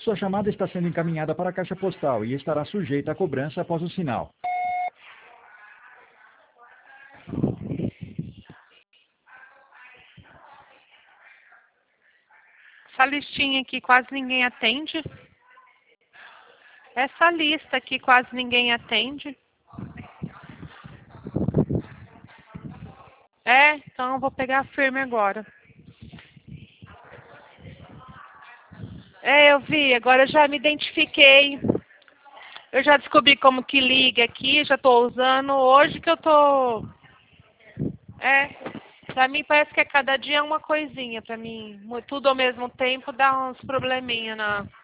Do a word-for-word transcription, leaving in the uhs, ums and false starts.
Sua chamada está sendo encaminhada para a caixa postal e estará sujeita a cobrança após o sinal. Essa listinha aqui quase ninguém atende. Essa lista aqui quase ninguém atende. É, então eu vou pegar a firme agora. É, eu vi, agora eu já me identifiquei. Eu já descobri como que liga aqui, já tô usando. Hoje que eu tô... É, pra mim parece que a cada dia é uma coisinha. Pra mim, tudo ao mesmo tempo dá uns probleminha na...